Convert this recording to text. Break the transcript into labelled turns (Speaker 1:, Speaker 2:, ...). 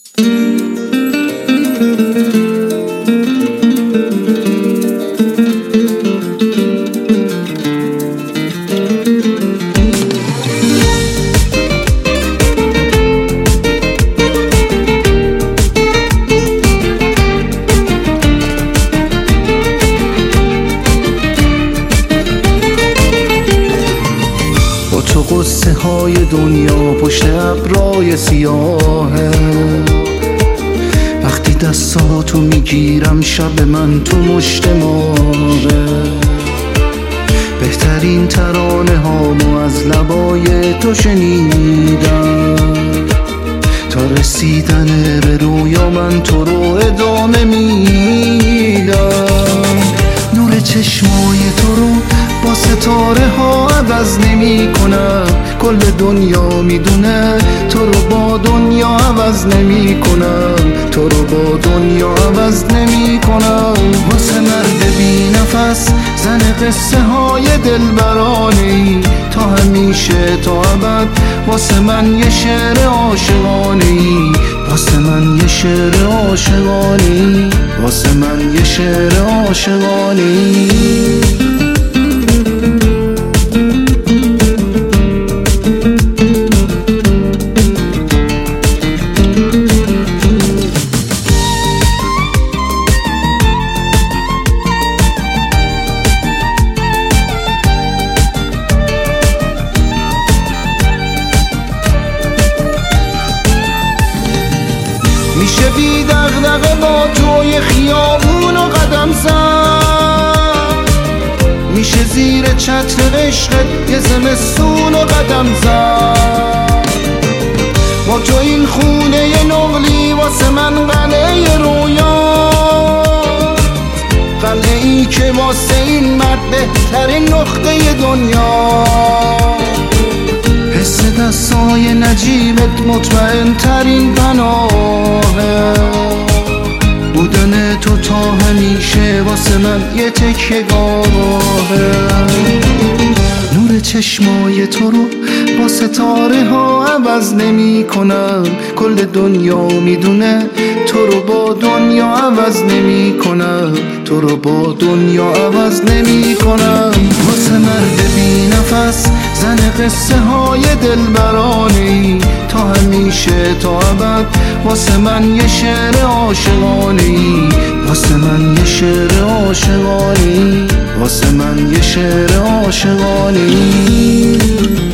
Speaker 1: تو قصه های دنیا پشت ابرای سیاهه، وقتی دستاتو میگیرم شب من تو مشت ماهه. بهترین ترانه هامو از لبای تو شنیدم، تا رسیدن به رویا من تو رو ادامه میدم. نور چشمای تو رو با ستاره ها عوض نمی کنم، کل دنیا میدونه تو رو با دنیا عوض نمی کنم، تو رو با دنیا عوض نمی کنم. واسه مرد بی نفس زن قصه های دلبرانه ای، تا همیشه تا ابد واسه من یه شعر عاشقانه ای، واسه من یه شعر عاشقانه ای، واسه من یه شعر عاشقانه ای. میشه بی دغدغه با توی خیابون و قدم زد، میشه زیر چتر عشقت یه زمستون و قدم زد. با تو این خونه نقلی واسه من قلعه رویا، قلعه ای که واسه این مرد بهترین نقطه دنیا. حس دستای نجیبت مطمئن ترین پناهه، بودن تو تا همیشه واسه من یه تکیه گاهه. نور چشمای تو رو با ستاره ها عوض نمی کنم، کل دنیا میدونه تو رو با دنیا عوض نمی کنم، تو رو با دنیا عوض نمی کنم. واسه مرد بی نفس زن قصه های دلبرانه ای، تا همیشه تا ابد واسه من یه شعر عاشقانه ای، واسه من یه شعر عاشقانه ای، واسه من یه شعر عاشقانه ای.